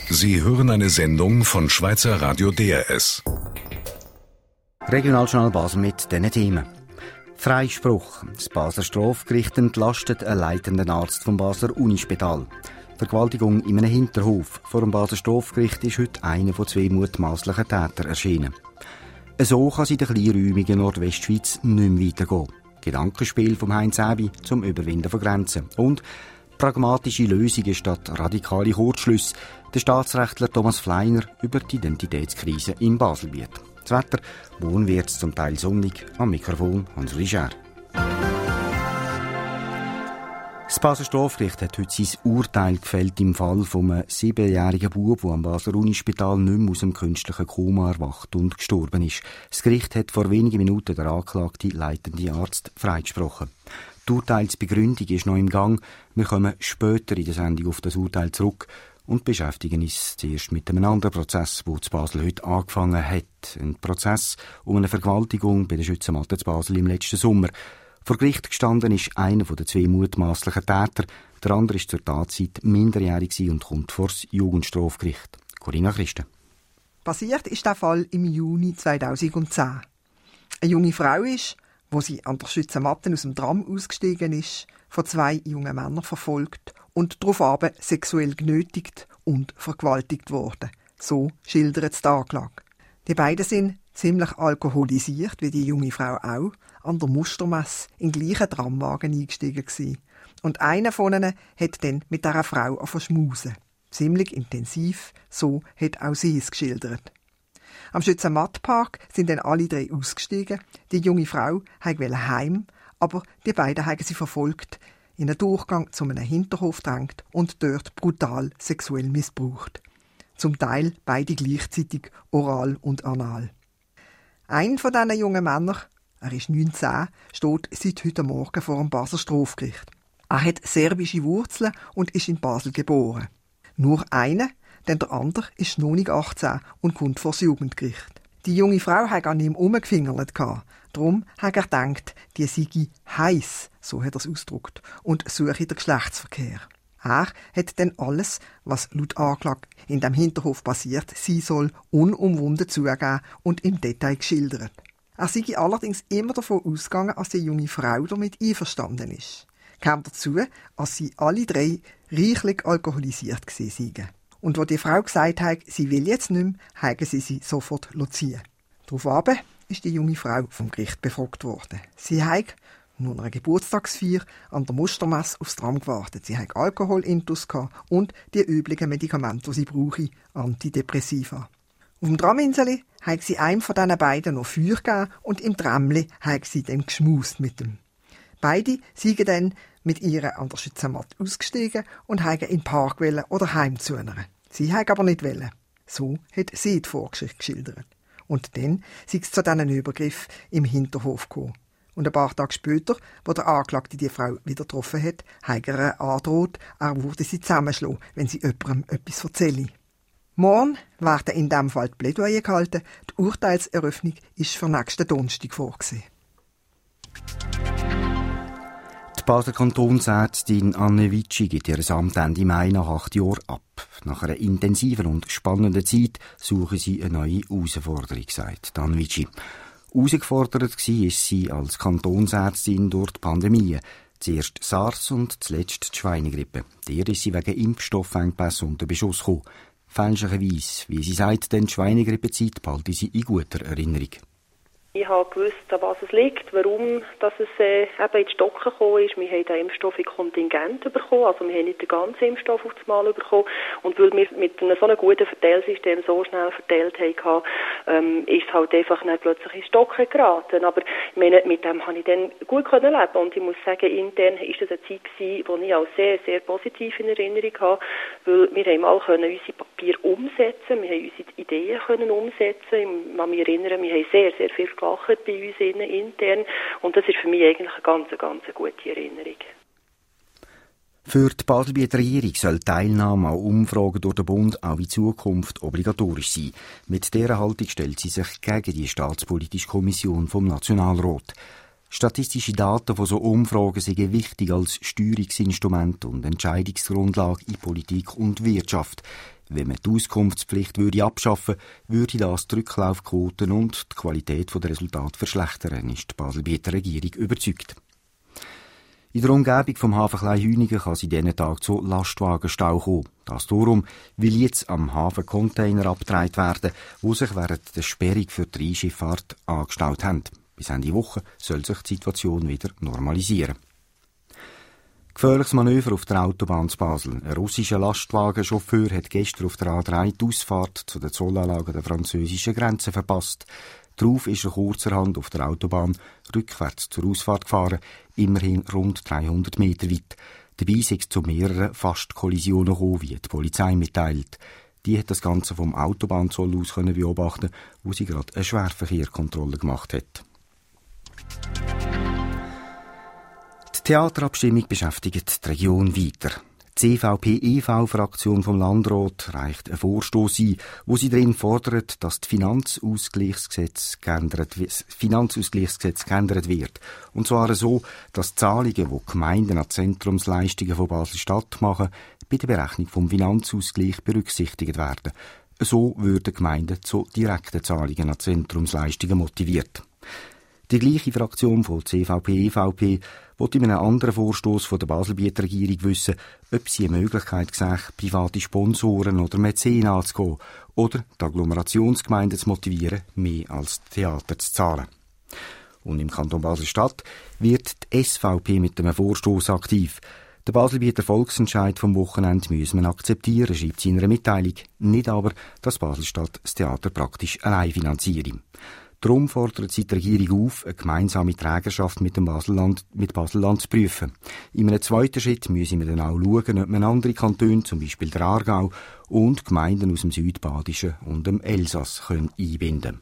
Sie hören eine Sendung von Schweizer Radio DRS. Regionaljournal Basel mit diesen Themen. Freispruch. Das Basler Strafgericht entlastet einen leitenden Arzt vom Basler Unispital. Vergewaltigung in einem Hinterhof vor dem Basler Strafgericht ist heute einer von 2 mutmaßlichen Tätern erschienen. So kann es in der kleinräumigen Nordwestschweiz nicht mehr weitergehen. Gedankenspiel vom Heinz Äbi zum Überwinden von Grenzen. Und pragmatische Lösungen statt radikale Kurzschlüsse. Der Staatsrechtler Thomas Fleiner über die Identitätskrise in Baselbiet. Das Wetter, morgen wird es zum Teil sonnig. Am Mikrofon Hans Richer. Das Basler Strafgericht hat heute sein Urteil gefällt im Fall von einem 7-jährigen Bub, der am Basler Unispital nicht mehr aus dem künstlichen Koma erwacht und gestorben ist. Das Gericht hat vor wenigen Minuten der angeklagte leitende Arzt freigesprochen. Die Urteilsbegründung ist noch im Gang. Wir kommen später in der Sendung auf das Urteil zurück und beschäftigen uns zuerst mit einem anderen Prozess, der zu Basel heute angefangen hat. Ein Prozess um eine Vergewaltigung bei den Schützenmatten zu Basel im letzten Sommer. Vor Gericht gestanden ist einer der 2 mutmaßlichen Täter. Der andere ist zur Tatzeit minderjährig und kommt vor das Jugendstrafgericht. Corinna Christen. Passiert ist der Fall im Juni 2010. Eine junge Frau ist, wo sie an der Schützenmatte aus dem Tram ausgestiegen ist, von 2 jungen Männern verfolgt und daraufhin sexuell genötigt und vergewaltigt worden. So schildert es die Anklage. Die beiden sind ziemlich alkoholisiert, wie die junge Frau auch, an der Mustermesse in den gleichen Tramwagen eingestiegen gewesen. Und einer von ihnen hat dann mit dieser Frau verschmusen. Ziemlich intensiv, so hat auch sie es geschildert. Am Schützenmattpark sind dann alle 3 ausgestiegen. Die junge Frau wollte heim, aber die beiden haben sie verfolgt, in einen Durchgang zu einem Hinterhof gedrängt und dort brutal sexuell missbraucht. Zum Teil beide gleichzeitig, oral und anal. Ein von diesen jungen Männern, er ist 19, steht seit heute Morgen vor dem Basler Strafgericht. Er hat serbische Wurzeln und ist in Basel geboren. Nur einer, denn der andere ist noch nicht 18 und kommt vor das Jugendgericht. Die junge Frau hat an ihm herumgefingert. Darum hat er gedacht, die sei heiß, so hat er es ausgedrückt, und suche den Geschlechtsverkehr. Er hat dann alles, was laut Anklage in dem Hinterhof passiert sein soll, unumwunden zugegeben und im Detail geschildert. Er sei allerdings immer davon ausgegangen, dass die junge Frau damit einverstanden ist. Kam dazu, dass sie alle 3 reichlich alkoholisiert gewesen seien. Und wo die Frau gesagt hat, sie will jetzt nicht mehr, haben sie sofort ziehen. Daraufhin ist die junge Frau vom Gericht befragt worden. Sie hat nur einer Geburtstagsfeier an der Mustermesse aufs Tram gewartet. Sie hat Alkoholintus und die üblichen Medikamente, die sie brauche, Antidepressiva. Auf dem Traminseli hat sie einem von diesen beiden noch Feuer gegeben und im Tramli hat sie dann geschmust mit ihm. Beide sind dann mit ihr an der Schützenmatte ausgestiegen und haben in den Park oder heim zu einer. Sie haben aber nicht wollen. So hat sie die Vorgeschichte geschildert. Und dann sind sie zu diesen Übergriff im Hinterhof gekommen. Und ein paar Tage später, wo der Anklagte die Frau wieder getroffen hat, hat er angedroht, er würde sie zusammenschlagen, wenn sie jemandem etwas erzähle. Morgen werden in diesem Fall die Plädoyer gehalten. Die Urteilseröffnung ist für nächsten Donnerstag vorgesehen. Die Basler Kantonsärztin Anne Witschi gibt ihr Amt Ende Mai nach 8 Jahren ab. Nach einer intensiven und spannenden Zeit suche sie eine neue Herausforderung, sagt Anne Witschi. Herausgefordert war sie als Kantonsärztin durch die Pandemie. Zuerst SARS und zuletzt die Schweinegrippe. Der ist sie wegen Impfstoffengpässe unter Beschuss gekommen. Fälschlicherweise, wie sie sagt, denn die Schweinegrippezeit behalte sie in guter Erinnerung. Ich habe gewusst, an was es liegt, warum dass es eben ins Stocken gekommen ist. Wir haben den Impfstoff in Kontingent bekommen, also wir haben nicht den ganzen Impfstoff auf das Mal bekommen. Und weil wir mit einem so einem guten Verteilsystem so schnell verteilt haben, ist es halt einfach nicht plötzlich ins Stocken geraten. Aber ich meine, mit dem habe ich dann gut leben können. Und ich muss sagen, intern war das eine Zeit gewesen, die ich auch sehr, sehr positiv in Erinnerung habe, weil wir haben mal unsere Papiere umsetzen, wir haben unsere Ideen können umsetzen. Ich kann mich erinnern, wir haben sehr, sehr viel gelacht bei uns intern und das ist für mich eigentlich eine ganz gute Erinnerung. Für die Baselbieter Regierung soll Teilnahme an Umfragen durch den Bund auch in Zukunft obligatorisch sein. Mit dieser Haltung stellt sie sich gegen die Staatspolitische Kommission vom Nationalrat. Statistische Daten von so Umfragen sind wichtig als Steuerungsinstrument und Entscheidungsgrundlage in Politik und Wirtschaft. Wenn man die Auskunftspflicht abschaffen würde das die Rücklaufquoten und die Qualität der Resultate verschlechtern, ist die Baselbieter Regierung überzeugt. In der Umgebung vom Hafen Kleinhünigen kann es in diesen Tagen zu Lastwagenstau kommen. Das darum, weil jetzt am Hafen Container abgetragen werden, die sich während der Sperrung für die Rheinschifffahrt angestaut haben. Bis Ende Woche soll sich die Situation wieder normalisieren. Gefährliches Manöver auf der Autobahn zu Basel. Ein russischer Lastwagenchauffeur hat gestern auf der A3 die Ausfahrt zu den Zollanlagen der französischen Grenze verpasst. Darauf ist er kurzerhand auf der Autobahn rückwärts zur Ausfahrt gefahren, immerhin rund 300 Meter weit. Dabei ist es zu mehreren Fast-Kollisionen gekommen, wie die Polizei mitteilt. Die hat das Ganze vom Autobahnzoll aus beobachten, wo sie gerade eine Schwerverkehrkontrolle gemacht hat. Die Theaterabstimmung beschäftigt die Region weiter. Die CVP-EV-Fraktion vom Landrat reicht einen Vorstoss ein, wo sie darin fordert, dass das Finanzausgleichsgesetz geändert wird. Und zwar so, dass Zahlungen, die Gemeinden an Zentrumsleistungen von Basel-Stadt machen, bei der Berechnung vom Finanzausgleich berücksichtigt werden. So würden Gemeinden zu direkten Zahlungen an Zentrumsleistungen motiviert. Die gleiche Fraktion von CVP-EVP will in einem anderen Vorstoss von der Baselbieter Regierung wissen, ob sie eine Möglichkeit sehen, private Sponsoren oder Mäzen anzugehen oder die Agglomerationsgemeinden zu motivieren, mehr als Theater zu zahlen. Und im Kanton Basel-Stadt wird die SVP mit einem Vorstoss aktiv. Der Baselbieter Volksentscheid vom Wochenende müssen wir akzeptieren, schreibt sie in einer Mitteilung. Nicht aber, dass Basel-Stadt das Theater praktisch allein finanziere. Darum fordert sie die Regierung auf, eine gemeinsame Trägerschaft mit Basel-Land zu prüfen. In einem zweiten Schritt müssen wir dann auch schauen, ob man andere Kantone, zum Beispiel der Aargau, und Gemeinden aus dem Südbadischen und dem Elsass einbinden können.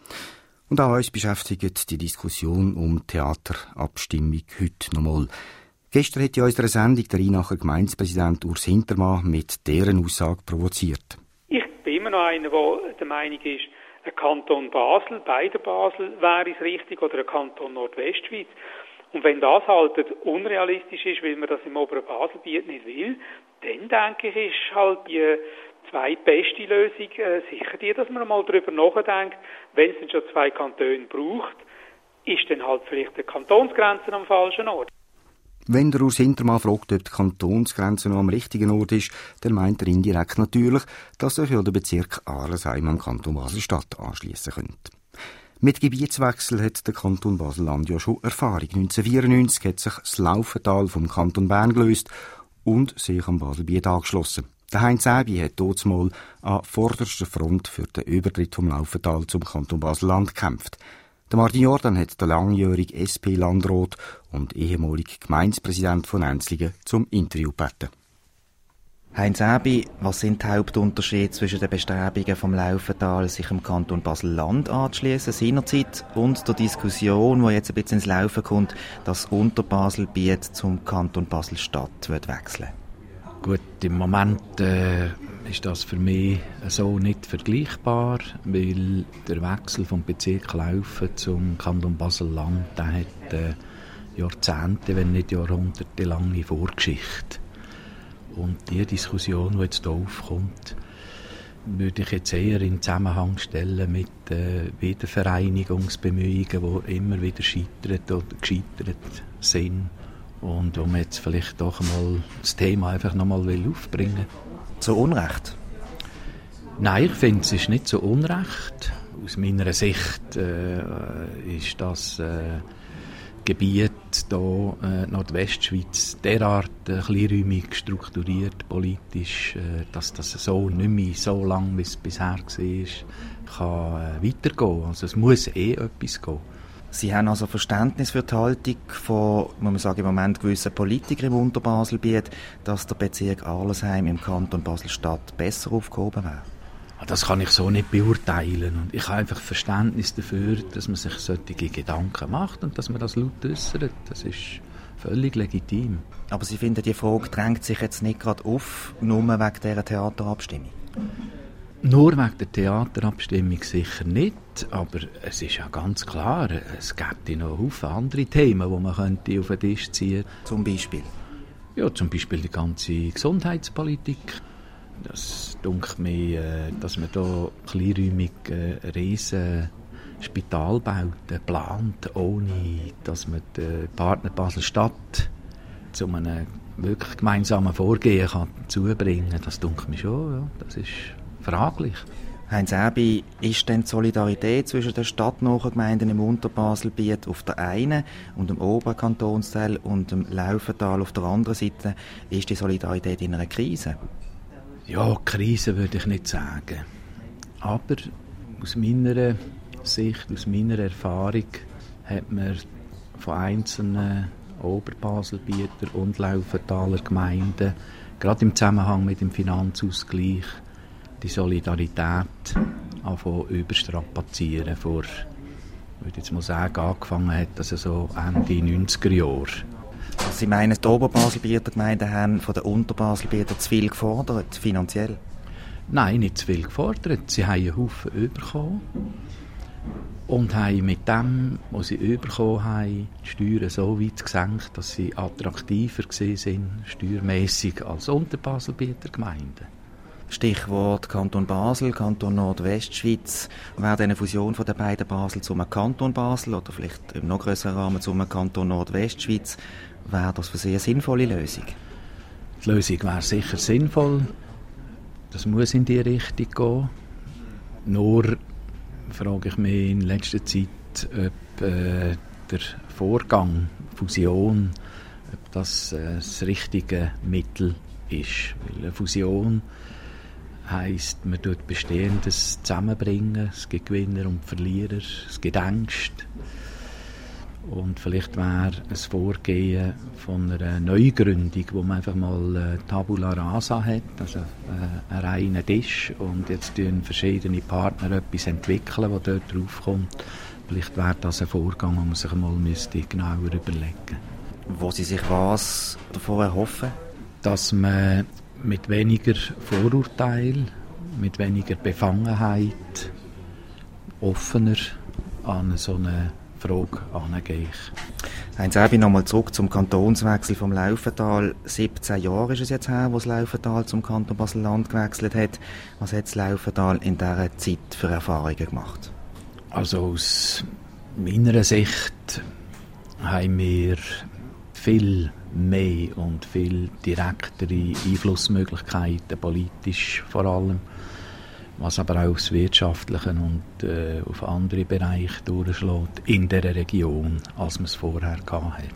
Und auch uns beschäftigt die Diskussion um die Theaterabstimmung heute nochmal. Gestern hat in unserer Sendung der Rheinacher Gemeindepräsident Urs Hintermann mit deren Aussage provoziert. Ich bin immer noch einer, der der Meinung ist, ein Kanton Basel, beide Basel wäre es richtig, oder ein Kanton Nordwestschweiz. Und wenn das halt unrealistisch ist, weil man das im oberen Baselbiet nicht will, dann denke ich, ist halt die zweitbeste Lösung sicher die, dass man mal darüber nachdenkt, wenn es denn schon zwei Kantone braucht, ist dann halt vielleicht die Kantonsgrenze am falschen Ort. Wenn der Urs Hintermann fragt, ob die Kantonsgrenze noch am richtigen Ort ist, dann meint er indirekt natürlich, dass sich ja der Bezirk Arlesheim am Kanton Basel-Stadt anschliessen könnte. Mit Gebietswechsel hat der Kanton Basel-Land ja schon Erfahrung. 1994 hat sich das Laufental vom Kanton Bern gelöst und sich am Baselbiet angeschlossen. Der Heinz Äbi hat dort mal an vorderster Front für den Übertritt vom Laufental zum Kanton Basel-Land gekämpft. Der Martin Jordan hat den langjährigen SP-Landrat und ehemaligen Gemeindepräsident von Enzlingen zum Interview gebeten. Heinz Äbi, was sind die Hauptunterschiede zwischen den Bestrebungen vom Laufental, sich im Kanton Basel-Land anzuschliessen seinerzeit, und der Diskussion, die jetzt ein bisschen ins Laufen kommt, dass Unterbaselbiet zum Kanton Basel-Stadt wechseln? Gut, im Moment ist das für mich so nicht vergleichbar, weil der Wechsel vom Bezirk Laufen zum Kanton Basel-Land, der hat Jahrzehnte, wenn nicht Jahrhunderte lange Vorgeschichte. Und die Diskussion, die jetzt hier aufkommt, würde ich jetzt eher in Zusammenhang stellen mit Wiedervereinigungsbemühungen, die immer wieder scheitert oder gescheitert sind. Und wo man jetzt vielleicht doch einmal das Thema einfach nochmal aufbringen will. Zu Unrecht? Nein, ich finde, es ist nicht so Unrecht. Aus meiner Sicht ist das Gebiet hier, Nordwestschweiz, derart kleinräumig strukturiert, politisch, dass das so nicht mehr so lang, wie es bisher war, kann weitergehen. Also es muss etwas gehen. Sie haben also Verständnis für die Haltung von, muss man sagen, im Moment gewissen Politikern im Unterbaselbiet, dass der Bezirk Arlesheim im Kanton Basel-Stadt besser aufgehoben wäre? Das kann ich so nicht beurteilen. Und ich habe einfach Verständnis dafür, dass man sich solche Gedanken macht und dass man das laut äußert. Das ist völlig legitim. Aber Sie finden, die Frage drängt sich jetzt nicht gerade auf, nur wegen dieser Theaterabstimmung? Nur wegen der Theaterabstimmung sicher nicht, aber es ist ja ganz klar, es gibt noch viele andere Themen, die man könnte auf den Tisch ziehen könnte. Zum Beispiel? Ja, zum Beispiel die ganze Gesundheitspolitik. Das dunkelt mir, dass man hier kleinräumig riesen Spitalbauten plant, ohne dass man den Partner Basel-Stadt zu einem wirklich gemeinsamen Vorgehen kann zubringen kann. Das dunkelt mir schon, ja. Das ist fraglich. Heinz Aebi, ist denn die Solidarität zwischen den stadtnahen Gemeinden im Unterbaselbiet auf der einen und dem oberen Kantonsteil und dem Laufental auf der anderen Seite, ist die Solidarität in einer Krise? Ja, Krise würde ich nicht sagen. Aber aus meiner Sicht, aus meiner Erfahrung, hat man von einzelnen Oberbaselbieter und Laufentaler Gemeinden, gerade im Zusammenhang mit dem Finanzausgleich, die Solidarität anfangen überstrapazieren. Ich würde jetzt mal sagen, angefangen hat das so Ende 90er Jahre. Also Sie meinen, die Oberbaselbieter Gemeinden haben von den Unterbaselbietern zu viel gefordert, finanziell? Nein, nicht zu viel gefordert. Sie haben einen Haufen bekommen und haben mit dem, was sie bekommen haben, die Steuern so weit gesenkt, dass sie attraktiver waren, steuermässig als Unterbaselbieter Gemeinden. Stichwort Kanton Basel, Kanton Nordwestschweiz. Wäre eine Fusion von den beiden Basel zum Kanton Basel oder vielleicht im noch grösseren Rahmen zum Kanton Nordwestschweiz, wäre das für Sie eine sinnvolle Lösung? Die Lösung wäre sicher sinnvoll. Das muss in die Richtung gehen. Nur frage ich mich in letzter Zeit, ob der Vorgang Fusion, ob das das richtige Mittel ist. Weil eine Fusion heisst, man tut Bestehendes zusammenbringen. Es gibt Gewinner und Verlierer, es gibt Ängste. Und vielleicht wäre ein Vorgehen von einer Neugründung, wo man einfach mal Tabula Rasa hat, also einen reinen Tisch, und jetzt entwickeln verschiedene Partner etwas entwickeln, das dort draufkommt. Vielleicht wäre das ein Vorgang, den man sich mal genauer überlegen müsste. Wo Sie sich was davon erhoffen? Dass man mit weniger Vorurteil, mit weniger Befangenheit offener an so eine Frage angehe ich. Heinz Aebi, nochmal zurück zum Kantonswechsel vom Laufental. 17 Jahre ist es jetzt her, wo das Laufental zum Kanton Basel-Land gewechselt hat. Was hat das Laufental in dieser Zeit für Erfahrungen gemacht? Also aus meiner Sicht haben wir viel mehr und viel direktere Einflussmöglichkeiten, politisch vor allem, was aber auch aufs Wirtschaftliche und auf andere Bereiche durchschlägt in dieser Region, als man es vorher hatte.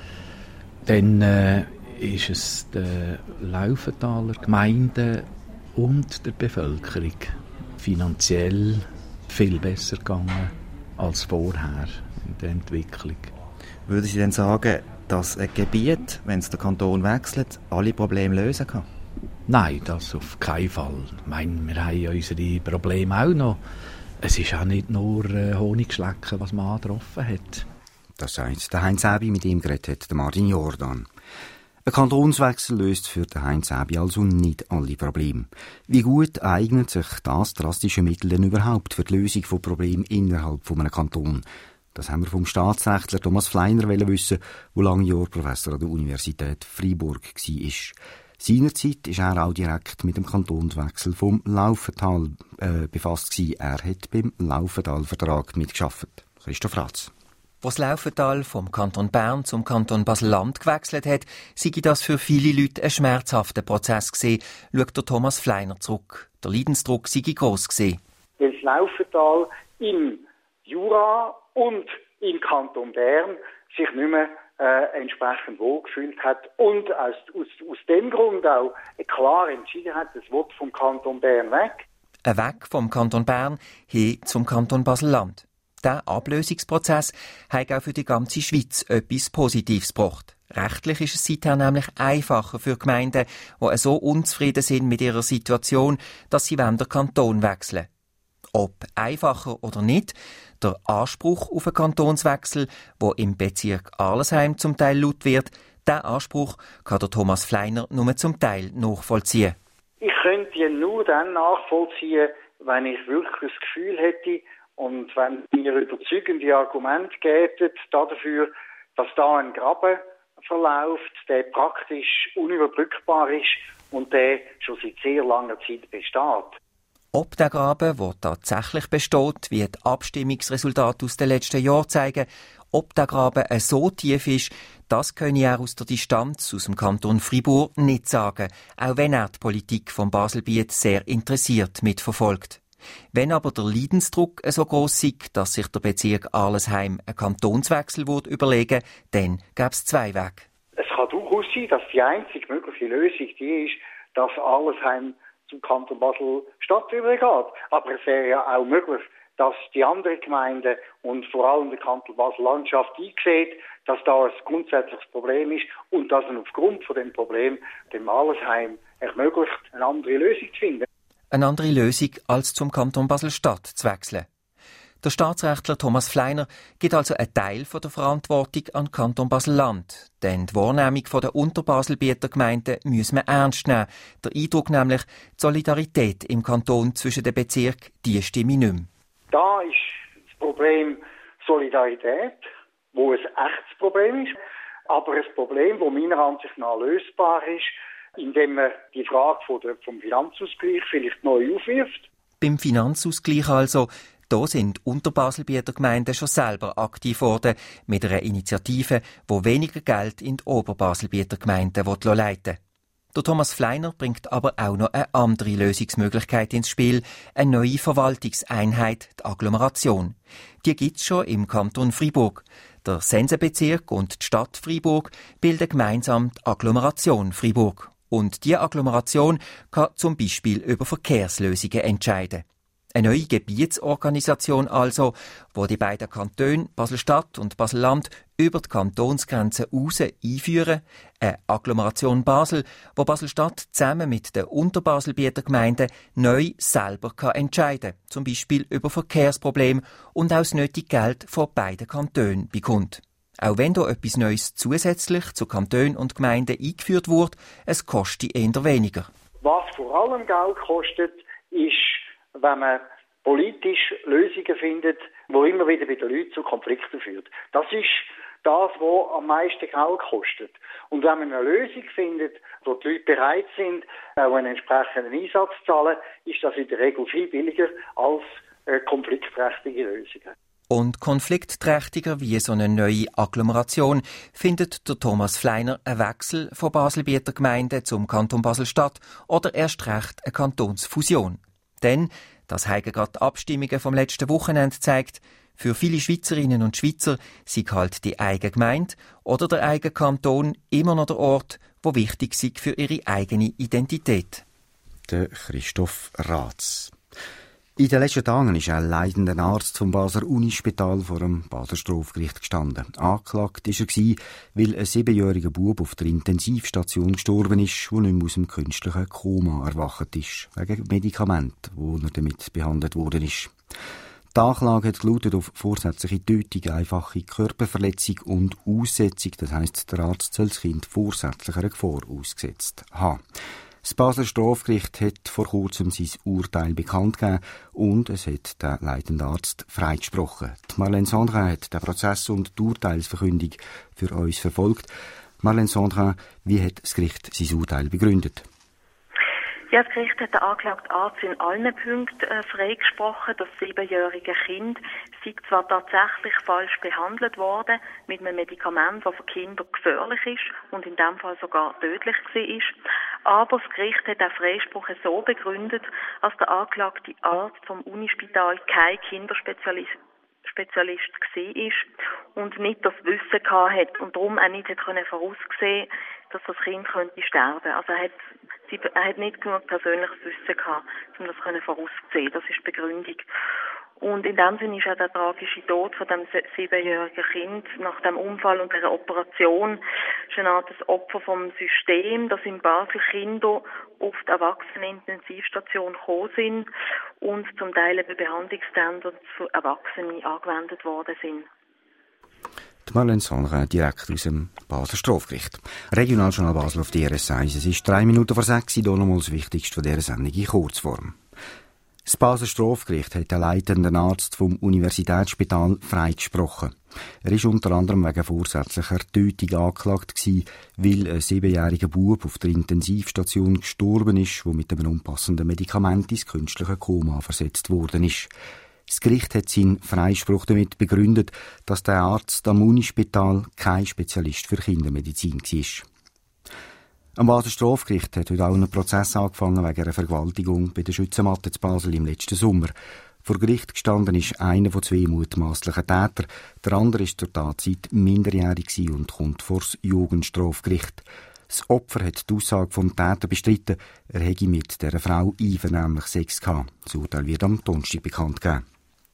Dann ist es den Laufentaler Gemeinden und der Bevölkerung finanziell viel besser gegangen als vorher in der Entwicklung. Würden Sie denn sagen, dass ein Gebiet, wenn es der Kanton wechselt, alle Probleme lösen kann? Nein, das auf keinen Fall. Ich meine, wir haben ja unsere Probleme auch noch. Es ist auch nicht nur Honigschlecken, was man getroffen hat. Das sagt der Heinz Aebi, mit ihm geredet hat der Martin Jordan. Ein Kantonswechsel löst für den Heinz Aebi also nicht alle Probleme. Wie gut eignet sich das drastische Mittel denn überhaupt für die Lösung von Problemen innerhalb von einem Kanton? Das haben wir vom Staatsrechtler Thomas Fleiner wissen, der lange Jahre Professor an der Universität Freiburg war. Seinerzeit war er auch direkt mit dem Kantonswechsel vom Laufental befasst gewesen. Er hat beim Laufental-Vertrag mitgearbeitet. Christoph Ratz. Als das Laufental vom Kanton Bern zum Kanton Basel-Land gewechselt hat, sei das für viele Leute ein schmerzhafter Prozess gewesen, schaut der Thomas Fleiner zurück. Der Leidensdruck sei gross gewesen. Weil das Laufental im Jura und im Kanton Bern sich nicht mehr entsprechend wohlgefühlt hat und aus dem Grund auch klar entschieden hat, das Wort vom Kanton Bern weg. Weg vom Kanton Bern hin zum Kanton Basel-Land. Der Ablösungsprozess hat auch für die ganze Schweiz etwas Positives gebracht. Rechtlich ist es seither nämlich einfacher für Gemeinden, die so unzufrieden sind mit ihrer Situation, dass sie den Kanton wechseln. Ob einfacher oder nicht, der Anspruch auf einen Kantonswechsel, der im Bezirk Arlesheim zum Teil laut wird, diesen Anspruch kann der Thomas Fleiner nur zum Teil nachvollziehen. Ich könnte ihn nur dann nachvollziehen, wenn ich wirklich das Gefühl hätte und wenn mir überzeugende Argumente gäben dafür, dass da ein Graben verläuft, der praktisch unüberbrückbar ist und der schon seit sehr langer Zeit besteht. Ob der Graben, der tatsächlich besteht, wie die Abstimmungsresultate aus den letzten Jahren zeigen, ob der Graben so tief ist, das könne er aus der Distanz aus dem Kanton Fribourg nicht sagen, auch wenn er die Politik vom Baselbiet sehr interessiert mitverfolgt. Wenn aber der Leidensdruck so gross ist, dass sich der Bezirk Arlesheim einen Kantonswechsel überlegen, dann gäbe es zwei Wege. Es kann durchaus sein, dass die einzige mögliche Lösung die ist, dass Arlesheim zum Kanton Basel-Stadt übergeht. Aber es wäre ja auch möglich, dass die anderen Gemeinden und vor allem der Kanton Basel-Landschaft einsieht, dass da ein grundsätzliches Problem ist und dass man aufgrund von dem Problem dem Arlesheim ermöglicht, eine andere Lösung zu finden. Eine andere Lösung, als zum Kanton Basel-Stadt zu wechseln. Der Staatsrechtler Thomas Fleiner gibt also einen Teil der Verantwortung an den Kanton Basel-Land. Denn die Wahrnehmung der Unterbaselbieter Gemeinden müssen wir ernst nehmen. Der Eindruck nämlich, die Solidarität im Kanton zwischen den Bezirken, die stimme nicht mehr. Da ist das Problem Solidarität, wo ein echtes Problem ist, aber ein Problem, das meiner Ansicht nach lösbar ist, indem man die Frage vom Finanzausgleich vielleicht neu aufwirft. Beim Finanzausgleich also, da sind Unterbaselbieter Gemeinden schon selber aktiv worden mit einer Initiative, die weniger Geld in die Oberbaselbieter Gemeinden leiten will. Der Thomas Fleiner bringt aber auch noch eine andere Lösungsmöglichkeit ins Spiel, eine neue Verwaltungseinheit, die Agglomeration. Die gibt's schon im Kanton Fribourg. Der Sensenbezirk und die Stadt Fribourg bilden gemeinsam die Agglomeration Fribourg. Und diese Agglomeration kann zum Beispiel über Verkehrslösungen entscheiden. Eine neue Gebietsorganisation also, wo die beiden Kantone Basel-Stadt und Basel-Land über die Kantonsgrenzen raus einführen. Eine Agglomeration Basel, wo Basel-Stadt zusammen mit den Unterbaselbieter Gemeinden neu selber entscheiden kann. Zum Beispiel über Verkehrsprobleme und auch das nötige Geld von beiden Kantonen bekommt. Auch wenn da etwas Neues zusätzlich zu Kantonen und Gemeinden eingeführt wird, es kostet eher weniger. Was vor allem Geld kostet, ist, wenn man politisch Lösungen findet, die immer wieder bei den Leuten zu Konflikten führt. Das ist das, was am meisten Geld kostet. Und wenn man eine Lösung findet, wo die Leute bereit sind, auch einen entsprechenden Einsatz zu zahlen, ist das in der Regel viel billiger als konfliktträchtige Lösungen. Und konfliktträchtiger wie so eine neue Agglomeration findet der Thomas Fleiner einen Wechsel von Baselbieter Gemeinden zum Kanton Basel-Stadt oder erst recht eine Kantonsfusion. Denn, das haben gerade die Abstimmungen vom letzten Wochenende gezeigt, für viele Schweizerinnen und Schweizer sind halt die eigene Gemeinde oder der eigene Kanton immer noch der Ort, wo wichtig ist für ihre eigene Identität. Der Christoph Ratz. In den letzten Tagen ist ein leitender Arzt vom Basler Unispital vor dem Basler Strafgericht gestanden. Angeklagt war er, weil ein 7-jähriger Bub auf der Intensivstation gestorben ist, der nicht mehr aus dem künstlichen Koma erwacht ist, wegen Medikamenten, wo er damit behandelt worden ist. Die Anklage hat gelautet auf vorsätzliche Tötung, einfache Körperverletzung und Aussetzung. Das heisst, der Arzt soll das Kind vorsätzlich einer Gefahr ausgesetzt haben. Das Basler Strafgericht hat vor kurzem sein Urteil bekannt gegeben und es hat den leitenden Arzt freigesprochen. Marlène Sandrin hat den Prozess und die Urteilsverkündung für uns verfolgt. Marlène Sandrin, wie hat das Gericht sein Urteil begründet? Ja, das Gericht hat den angeklagten Arzt in allen Punkten freigesprochen. Das 7-jährige Kind sei zwar tatsächlich falsch behandelt worden mit einem Medikament, das für Kinder gefährlich ist und in dem Fall sogar tödlich war. Aber das Gericht hat den Freispruch so begründet, als der angeklagte Arzt vom Unispital kein Kinderspezialist war und nicht das Wissen hatte und darum auch nicht voraussehen konnte, dass das Kind sterben könnte. Also er hat nicht genug persönliches Wissen gehabt, um das vorauszusehen. Das ist die Begründung. Und in dem Sinne ist auch der tragische Tod von dem 7-jährigen Kind nach dem Unfall und der Operation schon eine Art Opfer vom System, dass in Basel Kinder auf die Erwachsenenintensivstation gekommen sind und zum Teil eben Behandlungsstandards für Erwachsene angewendet worden sind. Marlène Sandrin, direkt aus dem Basler Strafgericht. Regionaljournal Basel auf DRS 1. Es ist 3 Minuten vor 6 Uhr, hier nochmal das Wichtigste von dieser Sendung in Kurzform. Das Basler Strafgericht hat den leitenden Arzt vom Universitätsspital freigesprochen. Er war unter anderem wegen vorsätzlicher Tötung angeklagt gewesen, weil ein 7-jähriger Bub auf der Intensivstation gestorben ist, der mit einem unpassenden Medikament ins künstliche Koma versetzt worden ist. Das Gericht hat seinen Freispruch damit begründet, dass der Arzt am Unispital kein Spezialist für Kindermedizin war. Am Basler Strafgericht hat heute auch ein Prozess angefangen wegen einer Vergewaltigung bei der Schützenmatte zu Basel im letzten Sommer. Vor Gericht gestanden ist einer von 2 mutmaßlichen Tätern. Der andere ist zur Tatzeit minderjährig und kommt vor das Jugendstrafgericht. Das Opfer hat die Aussage vom Täter bestritten, er hätte mit dieser Frau einvernehmlich Sex gehabt. Das Urteil wird am Donnerstag bekannt gegeben.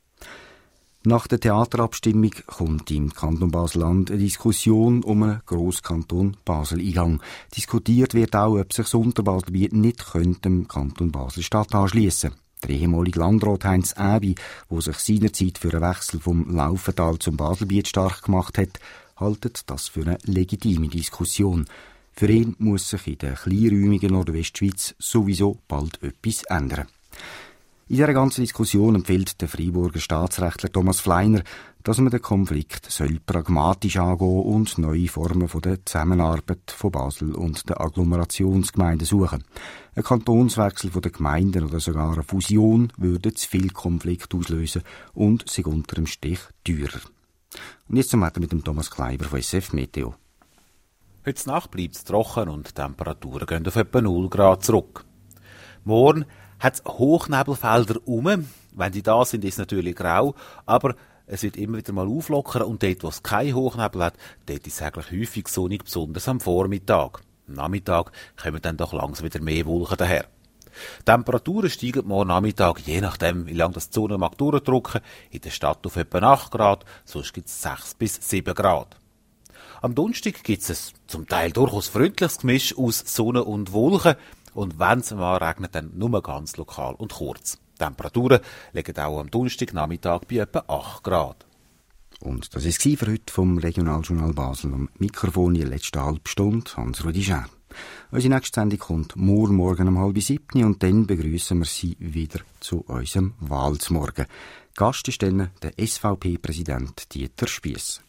Nach der Theaterabstimmung kommt im Kanton Basel-Land eine Diskussion um einen Grosskanton Basel in Gang. Diskutiert wird auch, ob sich das Unterbaselbiet nicht dem Kanton Basel-Stadt anschliessen könnte. Der ehemalige Landrat Heinz Äbi, der sich seinerzeit für einen Wechsel vom Laufental zum Baselbiet stark gemacht hat, haltet das für eine legitime Diskussion. Für ihn muss sich in der kleinräumigen Nordwestschweiz sowieso bald etwas ändern. In dieser ganzen Diskussion empfiehlt der Freiburger Staatsrechtler Thomas Fleiner, dass man den Konflikt pragmatisch angehen und neue Formen der Zusammenarbeit von Basel und der Agglomerationsgemeinden suchen. Ein Kantonswechsel der Gemeinden oder sogar eine Fusion würde zu viel Konflikt auslösen und sich unter dem Stich teurer. Und jetzt zum Wetter mit dem Thomas Kleiber von SF Meteo. Heute Nacht bleibt es trocken und die Temperaturen gehen auf etwa 0 Grad zurück. Morgen hat es Hochnebelfelder Wenn die da sind, ist es natürlich grau, aber es wird immer wieder mal auflockern und dort, wo es keinen Hochnebel hat, dort ist es eigentlich häufig sonnig, besonders am Vormittag. Am Nachmittag kommen dann doch langsam wieder mehr Wolken daher. Die Temperaturen steigen morgen Nachmittag, je nachdem, wie lange das die Sonne mag durchdrücken, in der Stadt auf etwa 8 Grad, sonst gibt es 6 bis 7 Grad. Am Donnerstag gibt es ein zum Teil durchaus freundliches Gemisch aus Sonne und Wolken. Und wenn es mal regnet, dann nur ganz lokal und kurz. Die Temperaturen liegen auch am Donnerstagnachmittag bei etwa 8 Grad. Und das war es für heute vom Regionaljournal Basel. Am Mikrofon in der letzten halben Stunde Hans-Rudi Schär. Unsere nächste Sendung kommt morgen um 6:30 und dann begrüßen wir Sie wieder zu unserem Wahlsmorgen. Gast ist dann der SVP-Präsident Dieter Spiess.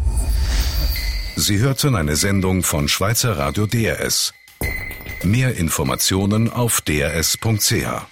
Sie hörten eine Sendung von Schweizer Radio DRS. Mehr Informationen auf drs.ch.